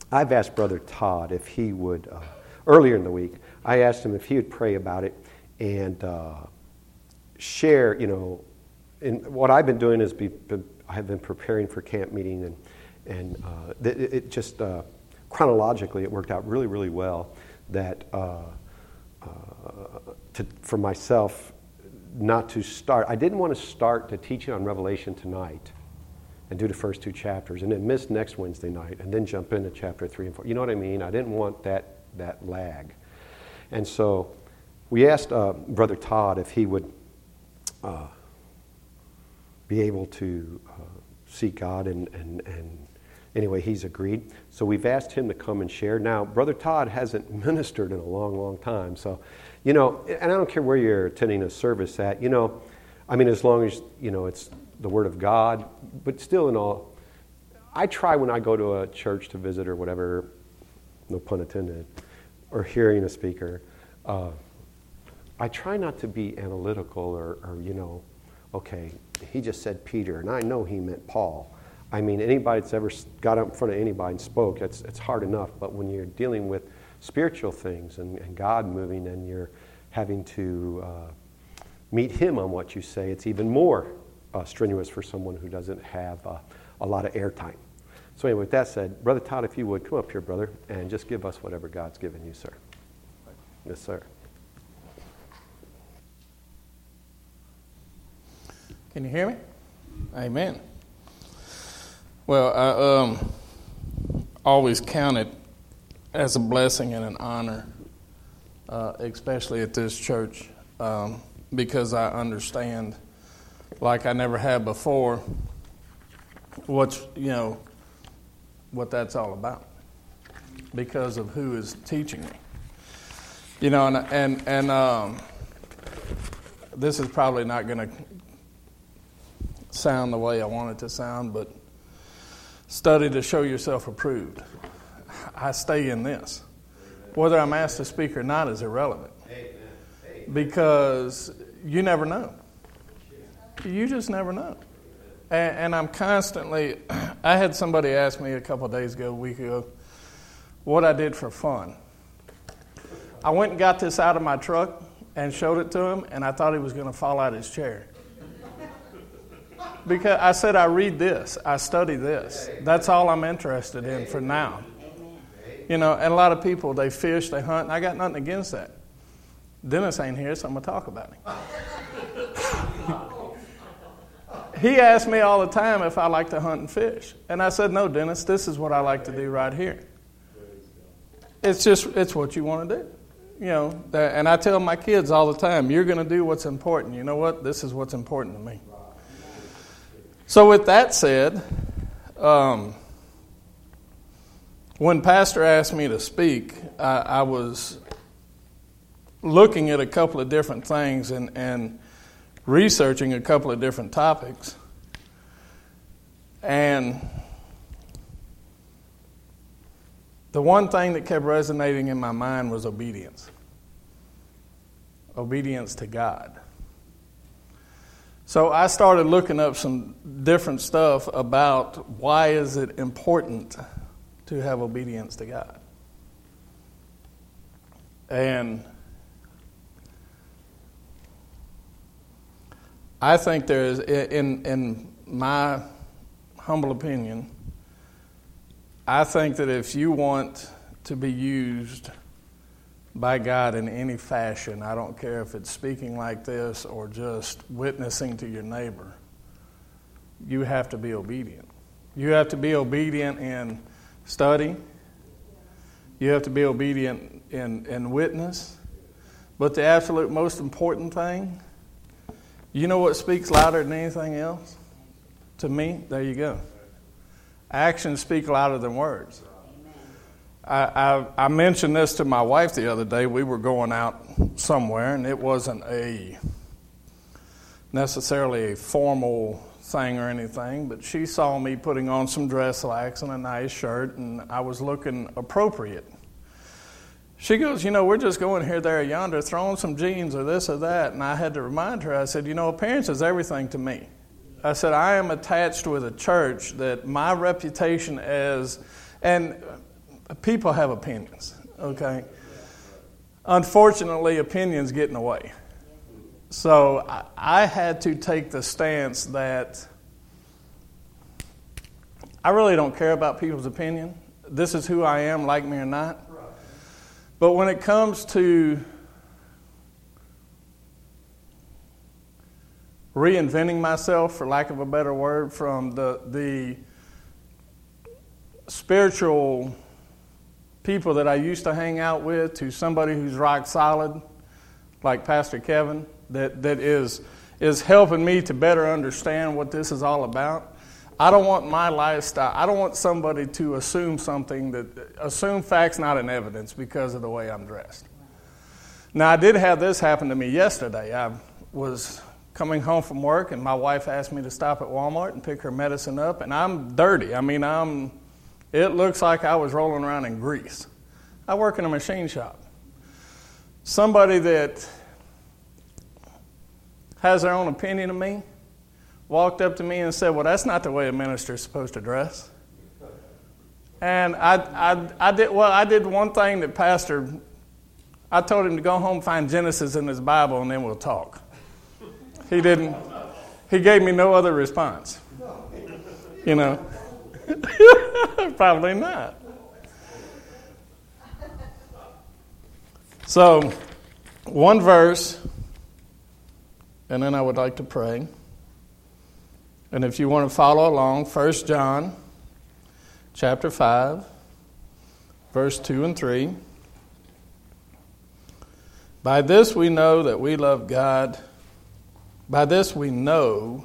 I've asked Brother Todd if he would, earlier in the week, I asked him if he would pray about it and share, and what I've been doing is I have been preparing for camp meeting, and it just chronologically it worked out really, really well that for myself not to start. I didn't want to start the teaching on Revelation tonight and do the first 2 chapters and then miss next Wednesday night and then jump into chapter 3 and 4. You know what I mean? I didn't want that lag. And so we asked Brother Todd if he would be able to seek God, and anyway, he's agreed. So we've asked him to come and share. Now, Brother Todd hasn't ministered in a long, long time. So, and I don't care where you're attending a service at, as long as, it's the Word of God, but still in all, I try when I go to a church to visit or whatever, no pun intended, or hearing a speaker, I try not to be analytical or okay, he just said Peter, and I know he meant Paul. I mean, anybody that's ever got up in front of anybody and spoke, it's hard enough. But when you're dealing with spiritual things and God moving, and you're having to meet Him on what you say, it's even more strenuous for someone who doesn't have a lot of airtime. So anyway, with that said, Brother Todd, if you would, come up here, brother, and just give us whatever God's given you, sir. Yes, sir. Can you hear me? Amen. Well, I always count it as a blessing and an honor, especially at this church, because I understand, like I never have before, what that's all about, because of who is teaching me. And this is probably not going to sound the way I want it to sound, but study to show yourself approved. I stay in this. Whether I'm asked to speak or not is irrelevant, because you never know. You just never know. And I'm constantly, I had somebody ask me a week ago, what I did for fun. I went and got this out of my truck and showed it to him, and I thought he was going to fall out of his chair. Because I said, I read this, I study this. That's all I'm interested in for now. And a lot of people, they fish, they hunt, and I got nothing against that. Dennis ain't here, so I'm going to talk about him. He asked me all the time if I like to hunt and fish. And I said, no, Dennis, this is what I like to do right here. It's what you want to do. And I tell my kids all the time, you're going to do what's important. You know what? This is what's important to me. So with that said, when Pastor asked me to speak, I was looking at a couple of different things and researching a couple of different topics. And the one thing that kept resonating in my mind was obedience. Obedience to God. So I started looking up some different stuff about why is it important to have obedience to God. And I think there is, in my humble opinion, I think that if you want to be used by God in any fashion, I don't care if it's speaking like this or just witnessing to your neighbor, you have to be obedient. You have to be obedient in study. You have to be obedient in witness. But the absolute most important thing, you know what speaks louder than anything else? To me, there you go. Actions speak louder than words. I mentioned this to my wife the other day. We were going out somewhere, and it wasn't necessarily a formal thing or anything, but she saw me putting on some dress slacks and a nice shirt, and I was looking appropriate. She goes, we're just going here, there, yonder, throwing some jeans or this or that. And I had to remind her, I said, appearance is everything to me. I said, I am attached with a church that my reputation as, and people have opinions, okay? Unfortunately, opinions get in the way. So I had to take the stance that I really don't care about people's opinion. This is who I am, like me or not. But when it comes to reinventing myself, for lack of a better word, from the spiritual people that I used to hang out with to somebody who's rock solid, like Pastor Kevin, that is helping me to better understand what this is all about. I don't want my lifestyle, I don't want somebody to assume facts not in evidence because of the way I'm dressed. Now, I did have this happen to me yesterday. I was coming home from work, and my wife asked me to stop at Walmart and pick her medicine up, and I'm dirty. I mean, it looks like I was rolling around in grease. I work in a machine shop. Somebody that has their own opinion of me walked up to me and said, well, that's not the way a minister is supposed to dress. And I did one thing that Pastor, I told him to go home, find Genesis in his Bible, and then we'll talk. He didn't. He gave me no other response. You know. Probably not. So, one verse, and then I would like to pray. And if you want to follow along, 1 John chapter 5, verse 2 and 3. By this we know that we love God. By this we know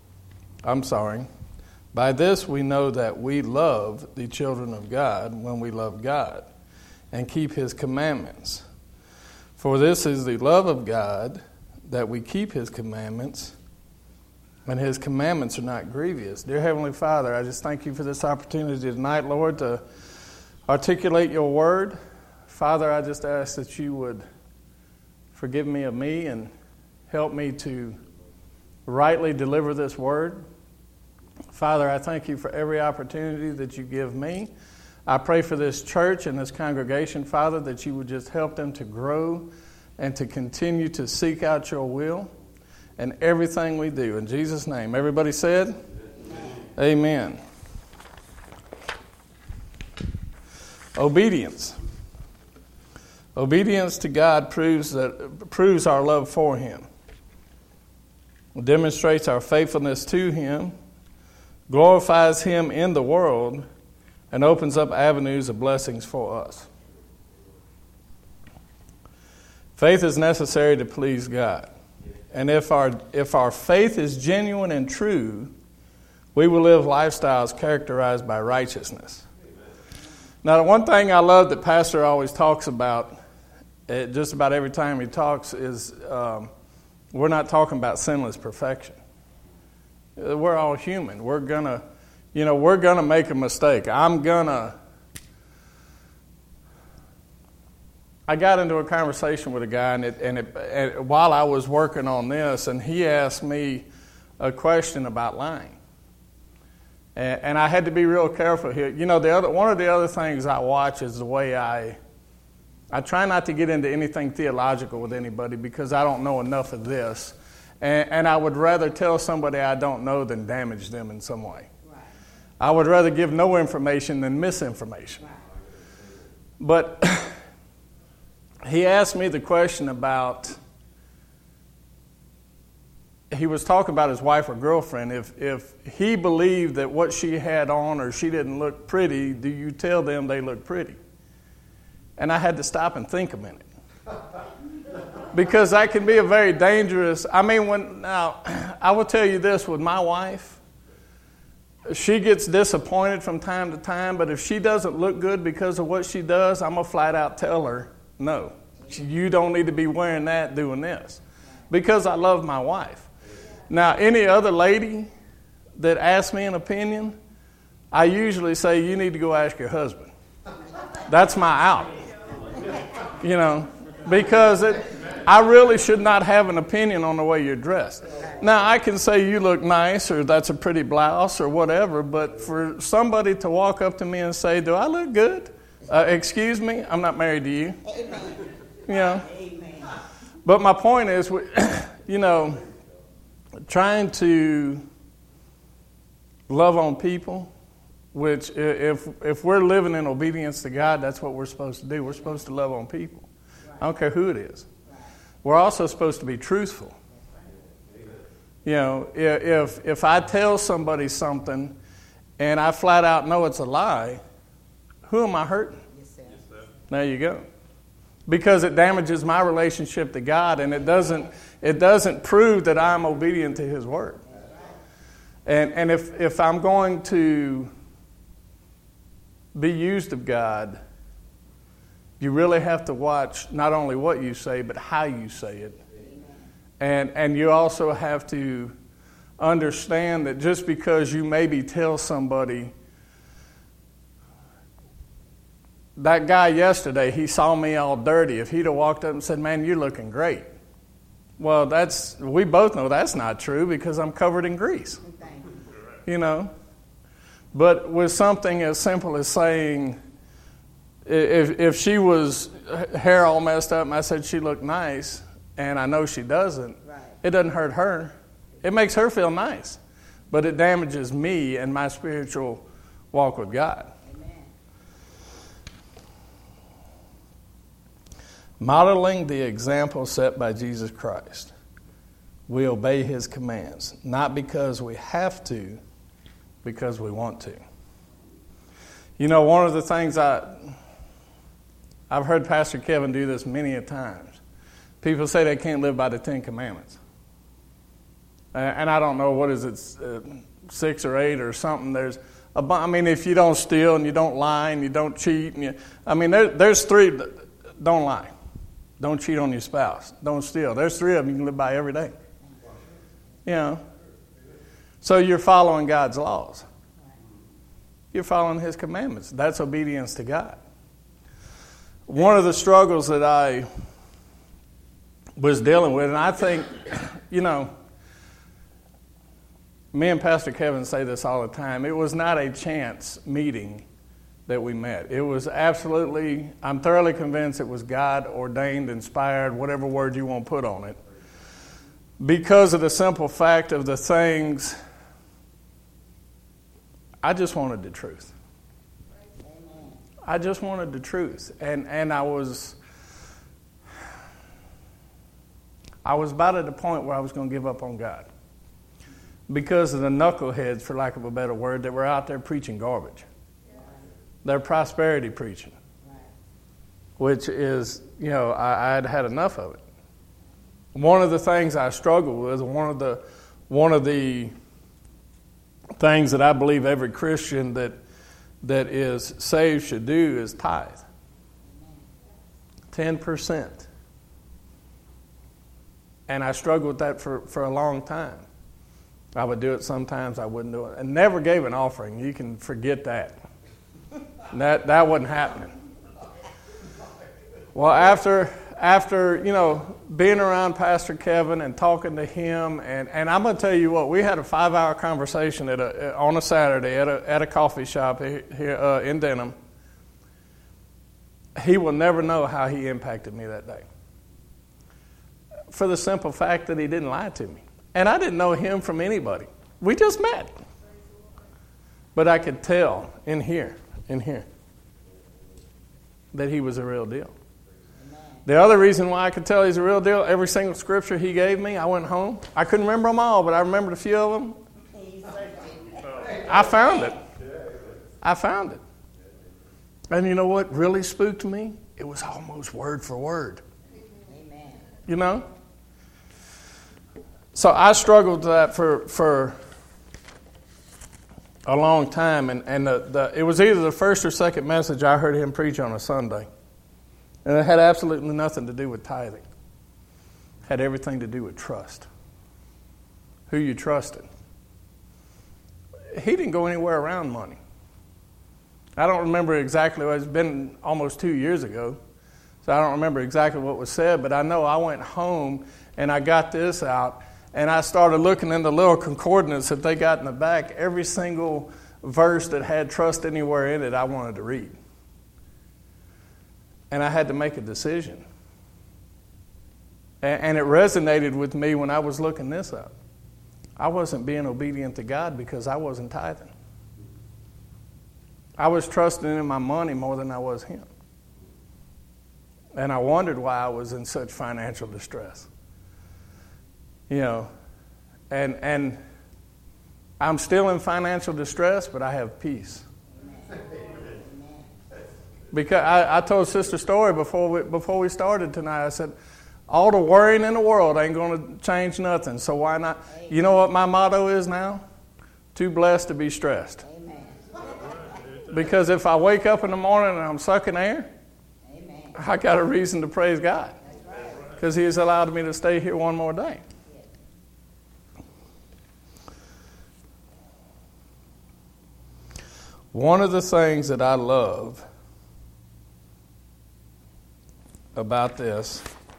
that we love the children of God when we love God and keep His commandments. For this is the love of God, that we keep His commandments, and His commandments are not grievous. Dear Heavenly Father, I just thank You for this opportunity tonight, Lord, to articulate Your word. Father, I just ask that You would forgive me of me and help me to rightly deliver this word. Father, I thank You for every opportunity that You give me. I pray for this church and this congregation, Father, that You would just help them to grow and to continue to seek out Your will in everything we do. In Jesus' name. Everybody said? Amen. Obedience. Obedience to God proves our love for Him. It demonstrates our faithfulness to Him, glorifies Him in the world, and opens up avenues of blessings for us. Faith is necessary to please God. And if our faith is genuine and true, we will live lifestyles characterized by righteousness. Now, the one thing I love that Pastor always talks about, just about every time he talks, is we're not talking about sinless perfection. We're all human. We're gonna make a mistake. I got into a conversation with a guy, and while I was working on this, and he asked me a question about lying. And I had to be real careful here. You know, one of the other things I watch is the way I try not to get into anything theological with anybody because I don't know enough of this. And I would rather tell somebody I don't know than damage them in some way. Right. I would rather give no information than misinformation. Right. But he asked me the question about, he was talking about his wife or girlfriend. If he believed that what she had on or she didn't look pretty, do you tell them they look pretty? And I had to stop and think a minute. Because that can be a very dangerous, I will tell you this with my wife. She gets disappointed from time to time, but if she doesn't look good because of what she does, I'm going to flat out tell her, no, you don't need to be wearing that doing this. Because I love my wife. Now, any other lady that asks me an opinion, I usually say, you need to go ask your husband. That's my out. You know, because I really should not have an opinion on the way you're dressed. Now, I can say you look nice or that's a pretty blouse or whatever, but for somebody to walk up to me and say, do I look good? Excuse me, I'm not married to you. Amen. You know. Amen. But my point is, trying to love on people, which if we're living in obedience to God, that's what we're supposed to do. We're supposed to love on people. Right. I don't care who it is. Right. We're also supposed to be truthful. Right. If I tell somebody something and I flat out know it's a lie, who am I hurting? Yes, sir. There you go. Because it damages my relationship to God, and it doesn't prove that I'm obedient to His word. And if I'm going to be used of God, you really have to watch not only what you say, but how you say it. And you also have to understand that just because you maybe tell somebody, that guy yesterday, he saw me all dirty. If he'd have walked up and said, "Man, you're looking great." Well, we both know that's not true because I'm covered in grease. But with something as simple as saying, if she was hair all messed up and I said she looked nice, and I know she doesn't, right. It doesn't hurt her. It makes her feel nice. But it damages me and my spiritual walk with God. Modeling the example set by Jesus Christ. We obey His commands, not because we have to, because we want to. One of the things I've heard Pastor Kevin do this many a times. People say they can't live by the 10 Commandments. And I don't know, what is it, 6 or 8 or something. If you don't steal and you don't lie and you don't cheat. There's 3, don't lie. Don't cheat on your spouse. Don't steal. There's 3 of them you can live by every day. So you're following God's laws. You're following His commandments. That's obedience to God. One of the struggles that I was dealing with, and I think, me and Pastor Kevin say this all the time, it was not a chance meeting that we met. It was absolutely, I'm thoroughly convinced it was God ordained, inspired, whatever word you want to put on it. Because of the simple fact of the things, I just wanted the truth. I just wanted the truth. And I was about at the point where I was going to give up on God. Because of the knuckleheads, for lack of a better word, that were out there preaching garbage. They're prosperity preaching, which is, I'd had enough of it. One of the things I struggled with, one of the things that I believe every Christian that is saved should do is tithe. 10%. And I struggled with that for a long time. I would do it sometimes, I wouldn't do it. And never gave an offering. You can forget that. That wasn't happening. Well, after being around Pastor Kevin and talking to him, and I'm going to tell you what, we had a 5-hour conversation on a Saturday at a coffee shop here in Denham. He will never know how he impacted me that day. For the simple fact that he didn't lie to me. And I didn't know him from anybody. We just met. But I could tell in here, that he was a real deal. The other reason why I could tell he's a real deal, every single scripture he gave me, I went home. I couldn't remember them all, but I remembered a few of them. I found it. And you know what really spooked me? It was almost word for word. Amen. So I struggled with that for a long time, and it was either the first or second message I heard him preach on a Sunday. And it had absolutely nothing to do with tithing. It had everything to do with trust. Who you trusted. He didn't go anywhere around money. I don't remember exactly, it's been almost 2 years ago, so I don't remember exactly what was said, but I know I went home and I got this out, and I started looking in the little concordance that they got in the back. Every single verse that had trust anywhere in it, I wanted to read. And I had to make a decision. And it resonated with me when I was looking this up. I wasn't being obedient to God because I wasn't tithing. I was trusting in my money more than I was Him. And I wondered why I was in such financial distress. You know, and I'm still in financial distress, but I have peace. Because I told Sister Story before we started tonight, I said, all the worrying in the world ain't going to change nothing, so why not? You know what my motto is now? Too blessed to be stressed. Because if I wake up in the morning and I'm sucking air, I got a reason to praise God. Because He has allowed me to stay here one more day. One of the things that I love about this,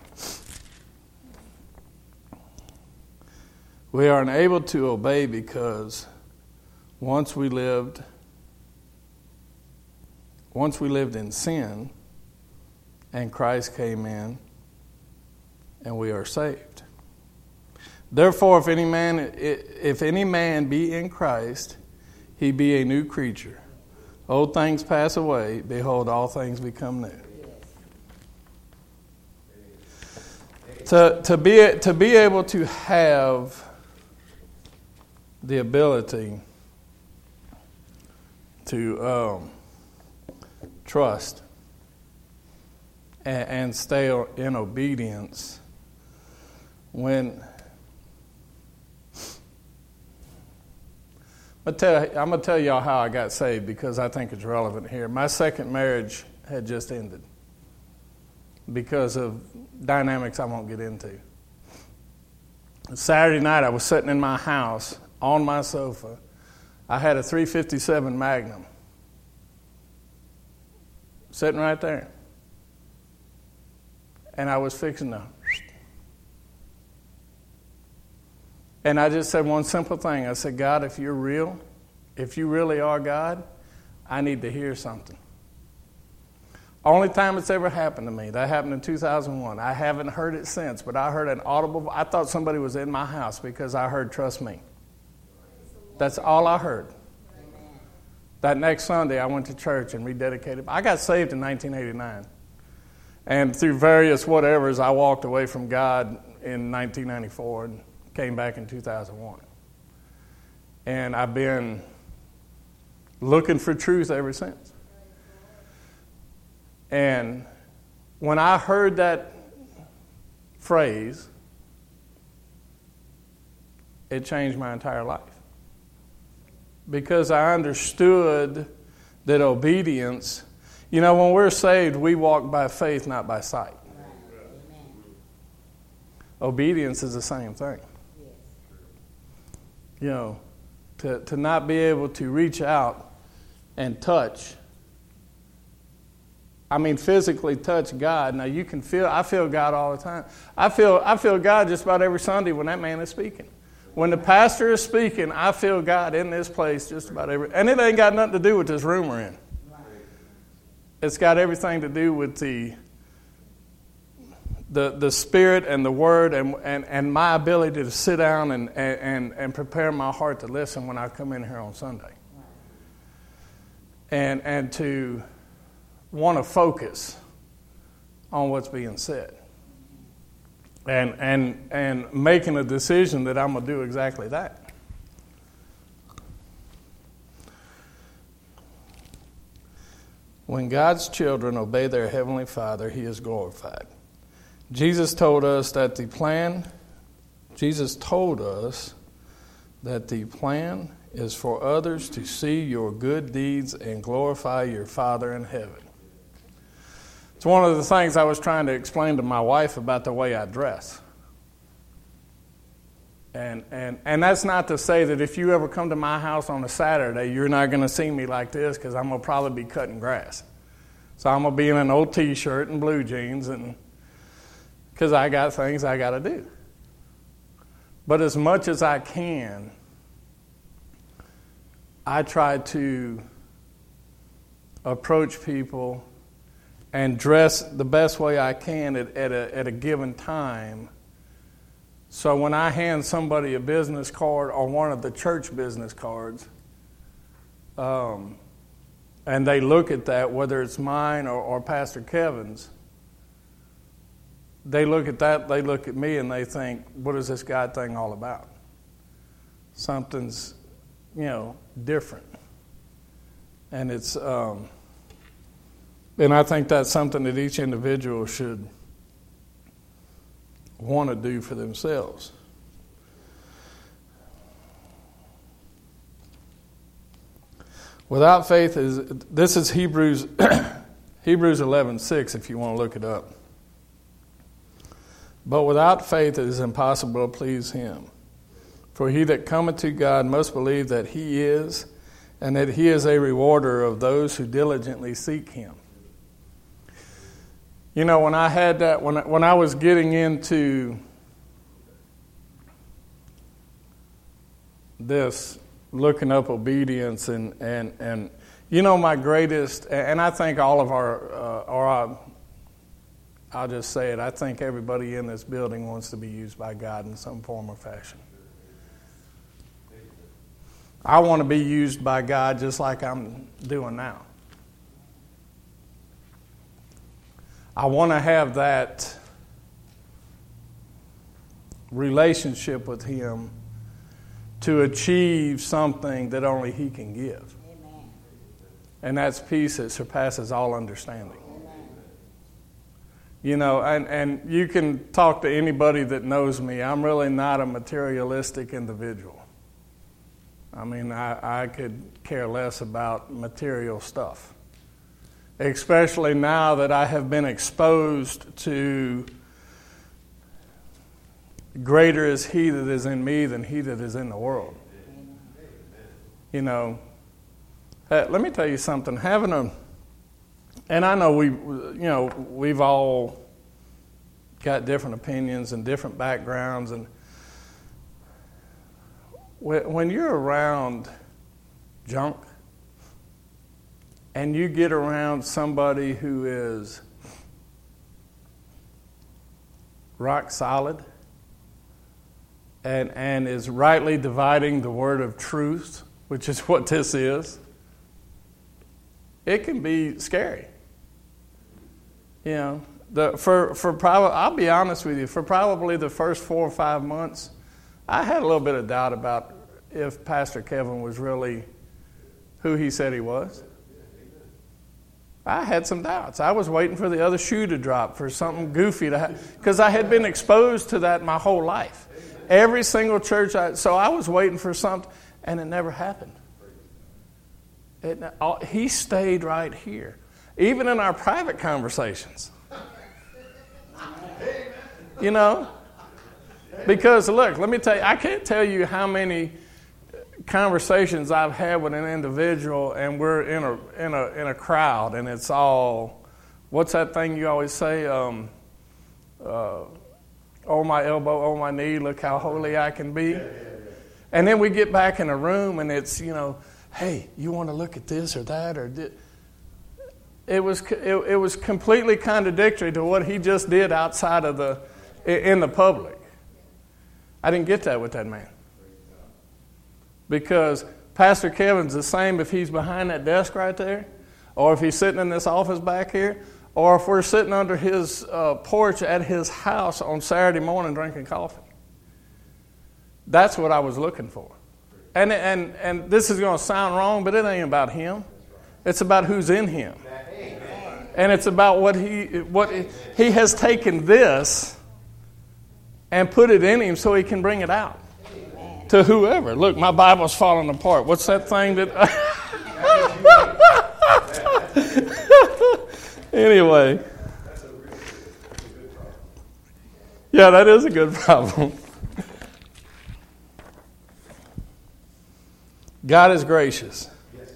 we are unable to obey because once we lived in sin and Christ came in and we are saved. Therefore, if any man be in Christ, he be a new creature. Old things pass away, behold, all things become new. To be able to have the ability to trust and stay in obedience when I'm going to tell y'all how I got saved because I think it's relevant here. My second marriage had just ended because of dynamics I won't get into. Saturday night, I was sitting in my house on my sofa. I had a .357 Magnum sitting right there. And I was fixing to... And I just said one simple thing. I said, God, if you're real, if you really are God, I need to hear something. Only time it's ever happened to me. That happened in 2001. I haven't heard it since, but I heard an audible... I thought somebody was in my house because I heard, trust me. That's all I heard. Amen. That next Sunday, I went to church and rededicated. I got saved in 1989. And through various whatevers, I walked away from God in 1994 and came back in 2001. And I've been looking for truth ever since. And when I heard that phrase, it changed my entire life. Because I understood that obedience, you know, when we're saved, we walk by faith, not by sight. Right. Obedience is the same thing. Yes. You know, to not be able to reach out and touch. I mean, physically touch God. Now you can I feel God all the time. I feel God just about every Sunday when that man is speaking. When the pastor is speaking, I feel God in this place just about and it ain't got nothing to do with this room we're in. It's got everything to do with the Spirit and the Word and my ability to sit down and prepare my heart to listen when I come in here on Sunday. And to want to focus on what's being said. And making a decision that I'm going to do exactly that. When God's children obey their Heavenly Father, He is glorified. Jesus told us that the plan is for others to see your good deeds and glorify your Father in heaven. It's one of the things I was trying to explain to my wife about the way I dress. And that's not to say that if you ever come to my house on a Saturday, you're not going to see me like this because I'm going to probably be cutting grass. So I'm going to be in an old T-shirt and blue jeans because I got things I got to do. But as much as I can, I try to approach people and dress the best way I can at a given time. So when I hand somebody a business card or one of the church business cards, and they look at that, whether it's mine or Pastor Kevin's, they look at that, they look at me, and they think, what is this God thing all about? Something's, different. And it's, and I think that's something that each individual should want to do for themselves. Without faith this is Hebrews 11:6 if you want to look it up. But without faith it is impossible to please him. For he that cometh to God must believe that he is, and that he is a rewarder of those who diligently seek him. When I had that, when I was getting into this, looking up obedience and my greatest, and I think all of I'll just say it, I think everybody in this building wants to be used by God in some form or fashion. I want to be used by God just like I'm doing now. I want to have that relationship with him to achieve something that only he can give. Amen. And that's peace that surpasses all understanding. Amen. And you can talk to anybody that knows me. I'm really not a materialistic individual. I mean, I could care less about material stuff. Especially now that I have been exposed to greater is he that is in me than he that is in the world. Let me tell you something. And I know we've all got different opinions and different backgrounds, and when you're around junk, and you get around somebody who is rock solid and is rightly dividing the word of truth, which is what this is, it can be scary. I'll be honest with you, for probably the first 4 or 5 months, I had a little bit of doubt about if Pastor Kevin was really who he said he was. I had some doubts. I was waiting for the other shoe to drop, for something goofy to happen, because I had been exposed to that my whole life. Every single church, so I was waiting for something, and it never happened. He stayed right here, even in our private conversations. Because look, let me tell you, I can't tell you how many conversations I've had with an individual, and we're in a crowd, and it's all, what's that thing you always say? Oh my elbow, oh my knee, look how holy I can be. And then we get back in a room, and it's hey, you want to look at this or that or this? It was completely contradictory to what he just did outside of in the public. I didn't get that with that man. Because Pastor Kevin's the same if he's behind that desk right there, or if he's sitting in this office back here, or if we're sitting under his porch at his house on Saturday morning drinking coffee. That's what I was looking for. And this is going to sound wrong, but it ain't about him. It's about who's in him. And it's about what he has taken this and put it in him so he can bring it out to whoever. Look, my Bible's falling apart. What's that thing that... Anyway. Yeah, that is a good problem. God is gracious.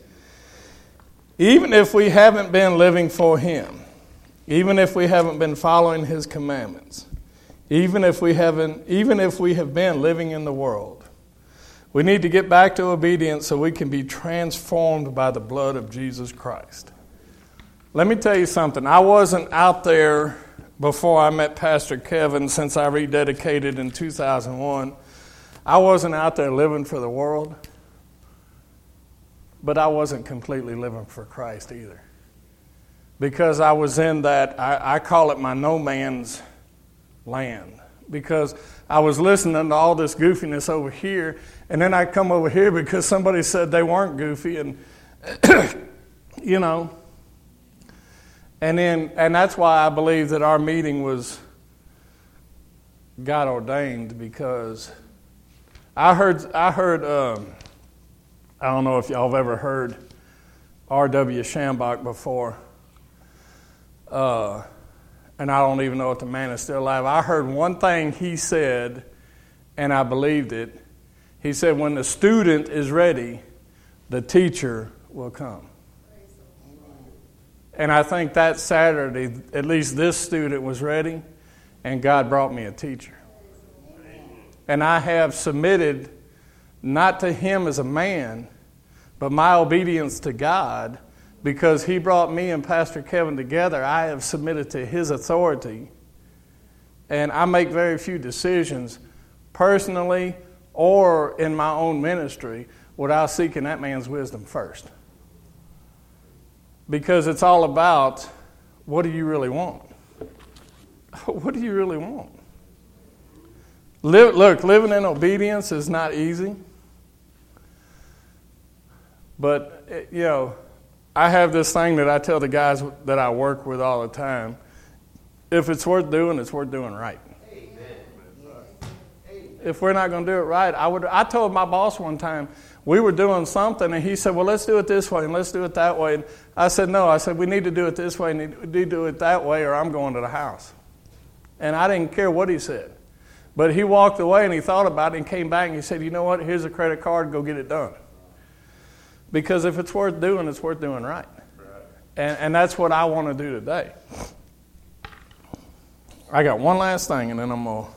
Even if we haven't been living for Him, even if we haven't been following His commandments, even if we have been living in the world, we need to get back to obedience so we can be transformed by the blood of Jesus Christ. Let me tell you something. I wasn't out there before I met Pastor Kevin, since I rededicated in 2001. I wasn't out there living for the world, but I wasn't completely living for Christ either. Because I was in that, I call it my no man's land. Because I was listening to all this goofiness over here, and then I come over here because somebody said they weren't goofy, and you know. And that's why I believe that our meeting was God ordained, because I heard I don't know if y'all have ever heard R.W. Shambach before. And I don't even know if the man is still alive. I heard one thing he said, and I believed it. He said, when the student is ready, the teacher will come. And I think that Saturday, at least this student was ready, and God brought me a teacher. And I have submitted, not to him as a man, but my obedience to God, because he brought me and Pastor Kevin together. I have submitted to his authority. And I make very few decisions personally or in my own ministry without seeking that man's wisdom first. Because it's all about, what do you really want? What do you really want? Look, living in obedience is not easy. But, you know, I have this thing that I tell the guys that I work with all the time. If it's worth doing, it's worth doing right. Amen. If we're not going to do it right, I told my boss one time, we were doing something, and he said, well, let's do it this way, and let's do it that way. And I said, no. I said, we need to do it this way, and we need to do it that way, or I'm going to the house. And I didn't care what he said. But he walked away, and he thought about it, and came back, and he said, you know what, here's a credit card, go get it done. Because if it's worth doing, it's worth doing right. And that's what I want to do today. I got one last thing, and then I'm going to...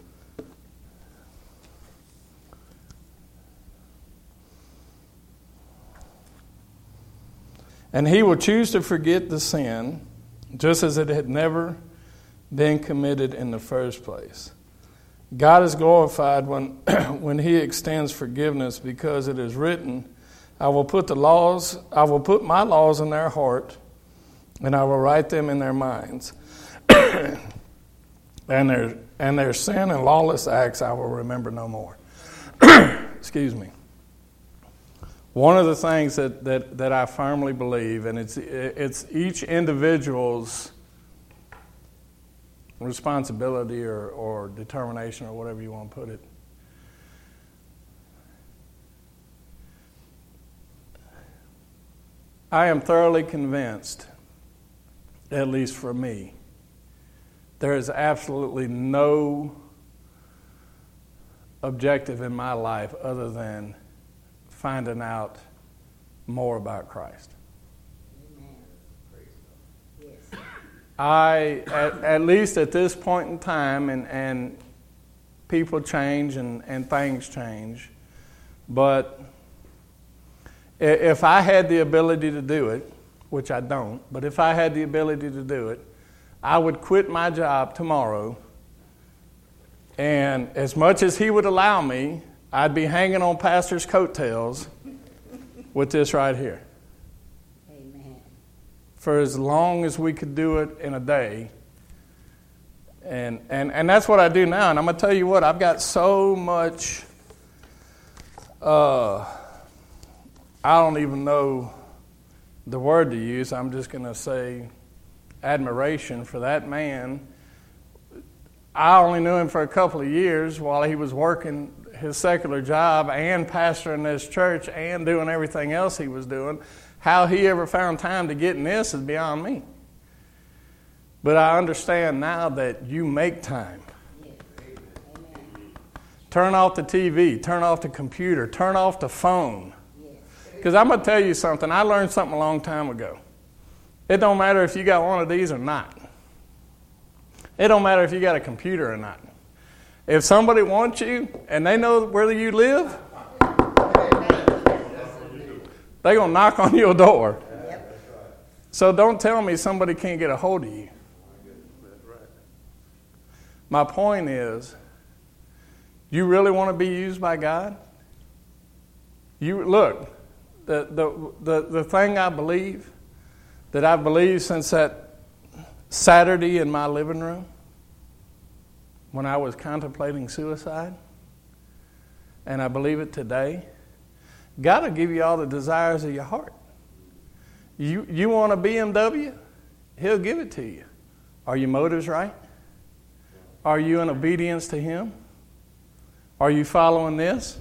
And he will choose to forget the sin, just as it had never been committed in the first place. God is glorified when he extends forgiveness, because it is written, I will put my laws in their heart, and I will write them in their minds. and their sin and lawless acts I will remember no more. Excuse me. One of the things that I firmly believe, and it's each individual's responsibility or determination, or whatever you want to put it. I am thoroughly convinced, at least for me, there is absolutely no objective in my life other than finding out more about Christ. Yes. At least at this point in time, and people change and things change, but if I had the ability to do it, which I don't, but if I had the ability to do it, I would quit my job tomorrow, and as much as he would allow me, I'd be hanging on pastor's coattails with this right here. Amen. For as long as we could do it in a day. And that's what I do now. And I'm going to tell you what, I've got so much, I don't even know the word to use. I'm just going to say admiration for that man. I only knew him for a couple of years while he was working his secular job and pastoring this church and doing everything else he was doing. How he ever found time to get in this is beyond me. But I understand now that you make time. Turn off the TV, turn off the computer, turn off the phone. Because I'm going to tell you something. I learned something a long time ago. It don't matter if you got one of these or not. It don't matter if you got a computer or not. If somebody wants you and they know where you live, they're going to knock on your door. So don't tell me somebody can't get a hold of you. My point is, you really want to be used by God? You look, the thing I believe, that I've believed since that Saturday in my living room, when I was contemplating suicide, and I believe it today, God will give you all the desires of your heart. You want a BMW? He'll give it to you. Are your motives right? Are you in obedience to Him? Are you following this?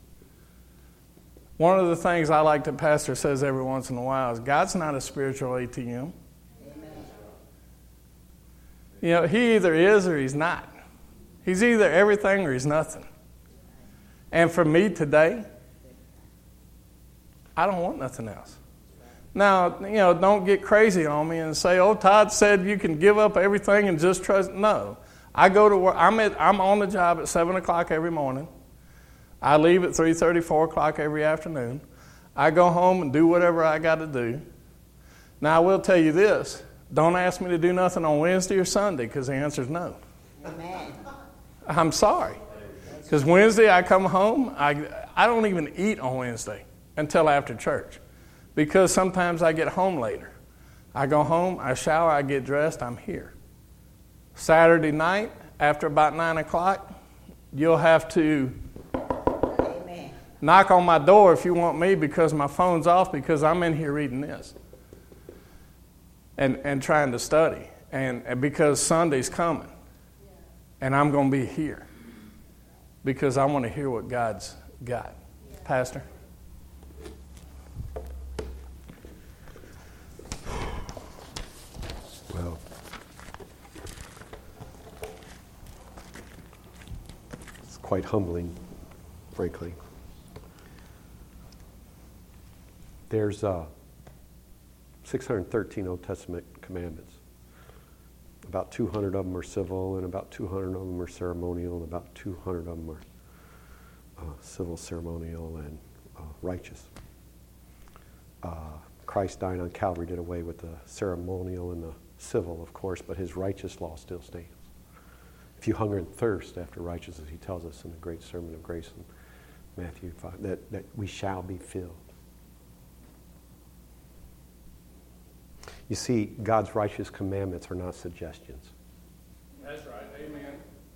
One of the things I like the pastor says every once in a while is God's not a spiritual ATM. Amen. You know, He either is or He's not. He's either everything or He's nothing. And for me today, I don't want nothing else. Now, you know, don't get crazy on me and say, oh, Todd said you can give up everything and just trust. No. I go to work. I'm on the job at 7 o'clock every morning. I leave at 3:30, 4 o'clock every afternoon. I go home and do whatever I got to do. Now, I will tell you this. Don't ask me to do nothing on Wednesday or Sunday because the answer is no. Amen. I'm sorry. Because Wednesday I come home, I don't even eat on Wednesday until after church. Because sometimes I get home later. I go home, I shower, I get dressed, I'm here. Saturday night, after about 9 o'clock, you'll have to knock on my door if you want me because my phone's off because I'm in here reading this and trying to study. And because Sunday's coming and I'm going to be here because I want to hear what God's got. Pastor? Well, it's quite humbling, frankly. There's 613 Old Testament commandments. About 200 of them are civil, and about 200 of them are ceremonial, and about 200 of them are civil, ceremonial, and righteous. Christ dying on Calvary did away with the ceremonial and the civil, of course, but His righteous law still stands. If you hunger and thirst after righteousness, He tells us in the great sermon of grace in Matthew 5, that we shall be filled. You see, God's righteous commandments are not suggestions. That's right. Amen.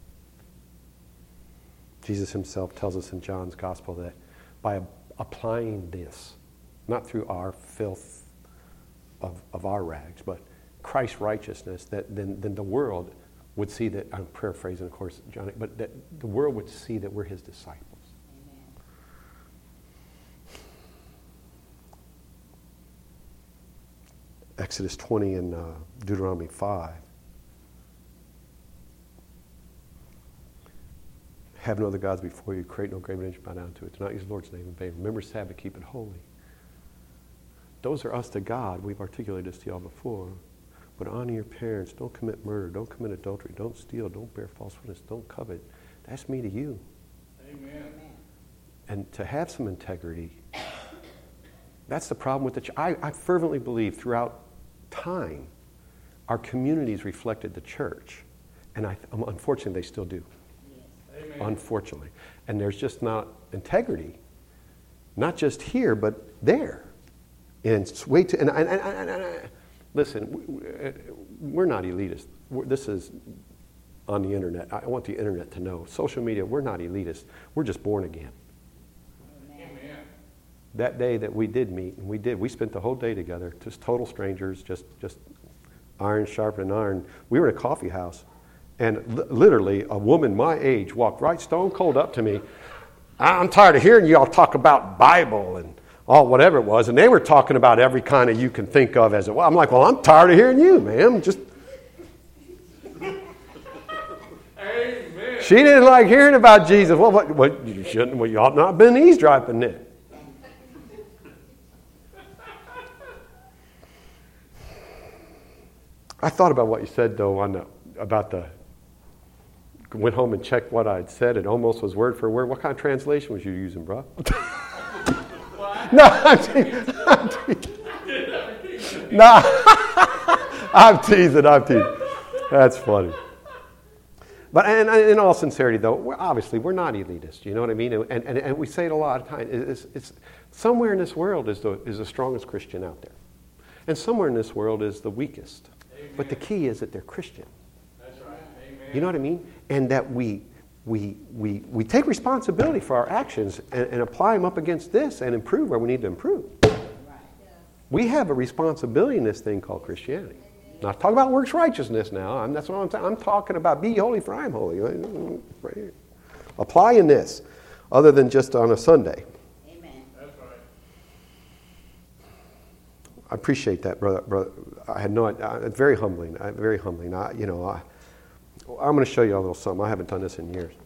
Jesus Himself tells us in John's Gospel that by applying this, not through our filth of our rags, but Christ's righteousness, that then the world would see that, I'm paraphrasing, of course, Johnny, but that the world would see that we're His disciples. Exodus 20 and Deuteronomy 5. Have no other gods before you. Create no graven image, bow down to it. Do not use the Lord's name in vain. Remember Sabbath, keep it holy. Those are us to God. We've articulated this to y'all before. But honor your parents. Don't commit murder. Don't commit adultery. Don't steal. Don't bear false witness. Don't covet. That's me to you. Amen. And to have some integrity, that's the problem with the church. I fervently believe throughout time, our communities reflected the church. And unfortunately, they still do. Yes. Unfortunately. And there's just not integrity, not just here, but there. And it's way too, listen, we're not elitist. This is on the internet. I want the internet to know. Social media, we're not elitist. We're just born again. Amen. That day that we did meet, and we spent the whole day together, just total strangers, just iron sharpening iron. We were in a coffee house, and literally a woman my age walked right stone cold up to me. I'm tired of hearing you all talk about Bible and all whatever it was, and they were talking about every kind of you can think of as it was. I'm like, well, I'm tired of hearing you, ma'am. Just. Amen. She didn't like hearing about Jesus. Well, what you shouldn't. Well, you ought not have been eavesdropping then. I thought about what you said though went home and checked what I'd said. It almost was word for word. What kind of translation was you using, bro? No, No, I'm teasing. That's funny. But in all sincerity, though, we're not elitist. You know what I mean? And we say it a lot of times. It's somewhere in this world is the strongest Christian out there, and somewhere in this world is the weakest. Amen. But the key is that they're Christian. That's right. Amen. You know what I mean? And that we take responsibility for our actions and apply them up against this and improve where we need to improve. Right. We have a responsibility in this thing called Christianity. Not talking about works righteousness now. That's what I'm saying. I'm talking about be holy for I'm holy. Right here. Applying this other than just on a Sunday. Amen. That's right. I appreciate that, brother. I had no idea. It's very humbling. Very humbling. I'm going to show you a little something. I haven't done this in years.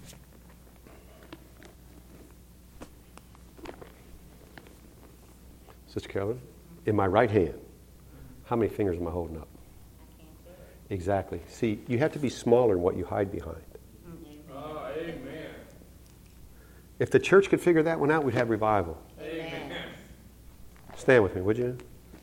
Sister Carolyn, in my right hand, how many fingers am I holding up? I can't do it. Exactly. See, you have to be smaller in what you hide behind. Oh, amen. If the church could figure that one out, we'd have revival. Amen. Stand with me, would you?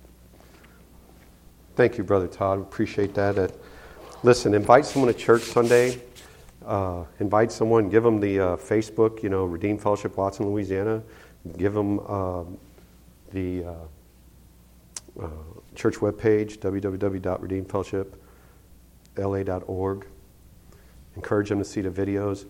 Thank you, Brother Todd. Appreciate that. Listen, invite someone to church Sunday. Invite someone. Give them the Facebook, Redeemed Fellowship, Watson, Louisiana. Give them the church webpage, www.redeemedfellowshipla.org. Encourage them to see the videos.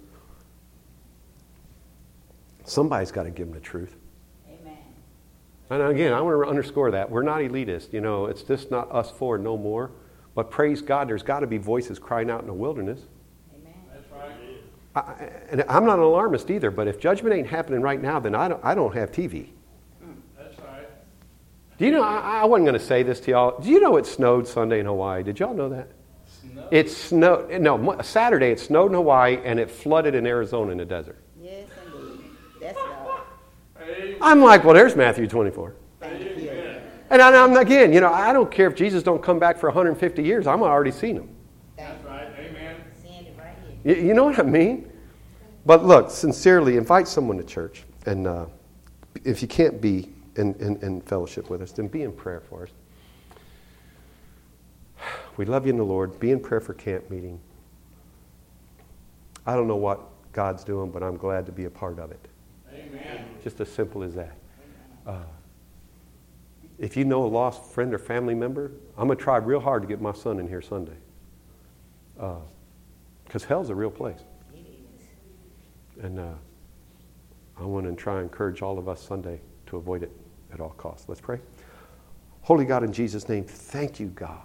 Somebody's got to give them the truth. Amen. And again, I want to underscore that. We're not elitist. It's just not us four, no more. But praise God, there's got to be voices crying out in the wilderness. Amen. That's right. And I'm not an alarmist either, but if judgment ain't happening right now, then I don't have TV. That's right. Do you know, I wasn't going to say this to y'all. Do you know it snowed Sunday in Hawaii? Did y'all know that? Snow? It snowed, no, Saturday it snowed in Hawaii and it flooded in Arizona in the desert. Yes, indeed. That's God. Amen. I'm like, well, there's Matthew 24. Thank you. And I'm again, I don't care if Jesus don't come back for 150 years. I'm already seen him. Thank That's right. Amen. Seeing it right here. You know what I mean? But look, sincerely, invite someone to church. And if you can't be in fellowship with us, then be in prayer for us. We love you in the Lord. Be in prayer for camp meeting. I don't know what God's doing, but I'm glad to be a part of it. Amen. Just as simple as that. If you know a lost friend or family member, I'm going to try real hard to get my son in here Sunday. Because hell's a real place. And I want to try and encourage all of us Sunday to avoid it at all costs. Let's pray. Holy God, in Jesus' name, thank you, God.